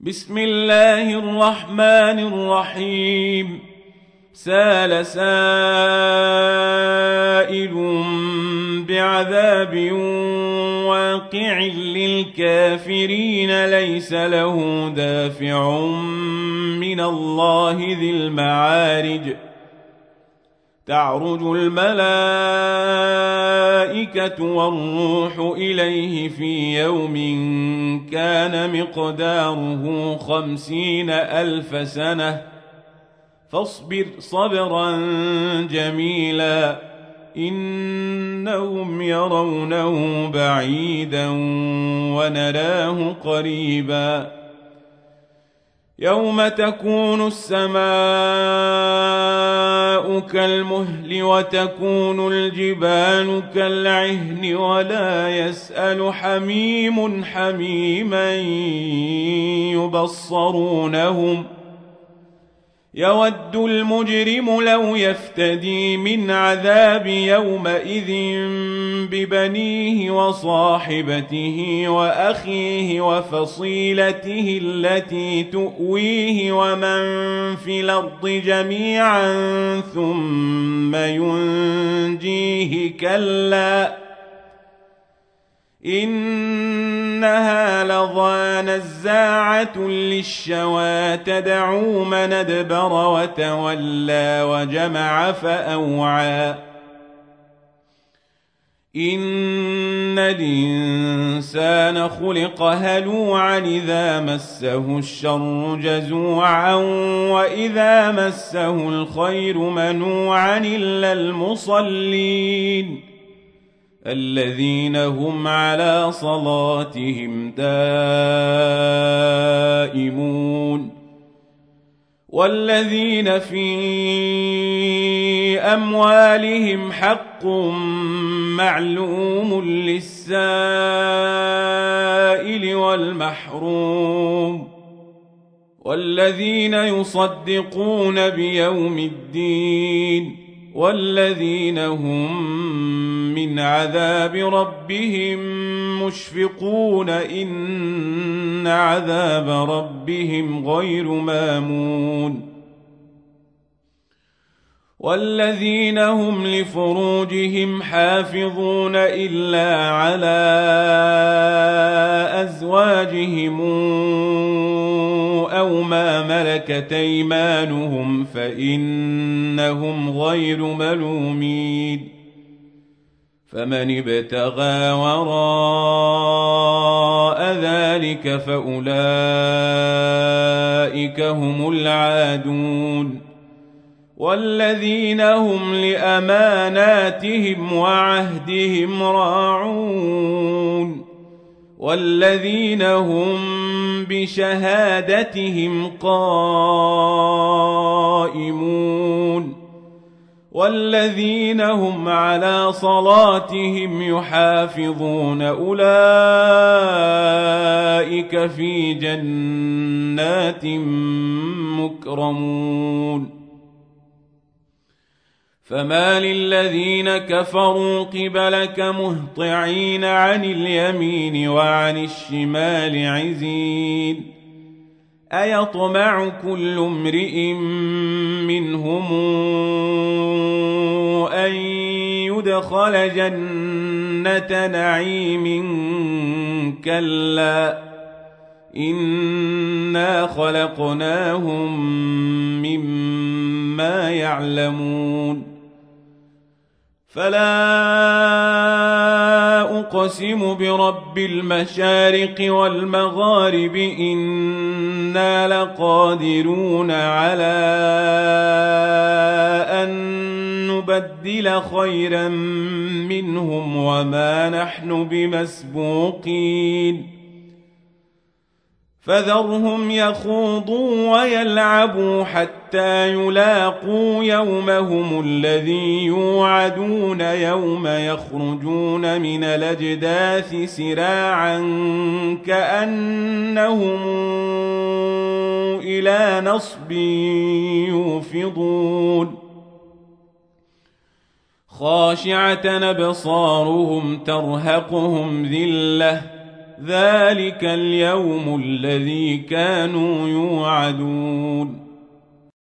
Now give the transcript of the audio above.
بسم الله الرحمن الرحيم. سال سائل بعذاب واقع للكافرين ليس له دافع من الله ذي المعارج. تعرج الملائكة والروح إليه في يوم كان مقداره 50,000 سنة فاصبر صبرا جميلا إنهم يرونه بعيدا ونراه قريبا. يوم تكون السماء كالمهل وتكون الجبال كالعهن ولا يسأل حميم حميما يبصرونهم. يود المجرم لو يفتدي من عذاب يومئذ ببنيه وصاحبته وأخيه وفصيلته التي تؤويه ومن في الأرض جميعا ثم ينجيه كلا إنها لظى نزاعة للشوى تدعو من أدبر وتولى وجمع فأوعى. إن الإنسان خلق هلوعا إذا مسه الشر جزوعا وإذا مسه الخير منوعا إلا المصلين الذين هم على صلاتهم دائمون والذين في أموالهم حق معلوم للسائل والمحروم والذين يصدقون بيوم الدين والذين هم من عذاب ربهم مشفقون إن عذاب ربهم غير مامون. والذين هم لفروجهم حافظون إلا على أزواجهم أو ما ملكت أيمانهم فإنهم غير ملومين. فمن ابتغى وراء ذلك فأولئك هم العادون. والذين هم لأماناتهم وعهدهم راعون والذين هم بشهادتهم قائمون والذين هم على صلاتهم يحافظون أولئك في جنات مكرمون. فما للذين كفروا قبلك مهطعين عن اليمين وعن الشمال عزين. أيطمع كل امرئ منهم أن يدخل جنة نعيم كلا إنا خلقناهم مما يعلمون. فلا أقسم برب المشارق والمغارب إنا لقادرون على أن نبدل خيرا منهم وما نحن بمسبوقين. فذرهم يخوضوا ويلعبوا حتى يلاقوا يومهم الذي يوعدون يوم يخرجون من الأجداث سراعا كأنهم إلى نصب يوفضون. خاشعة أبصارهم ترهقهم ذلة ذلك اليوم الذي كانوا يوعدون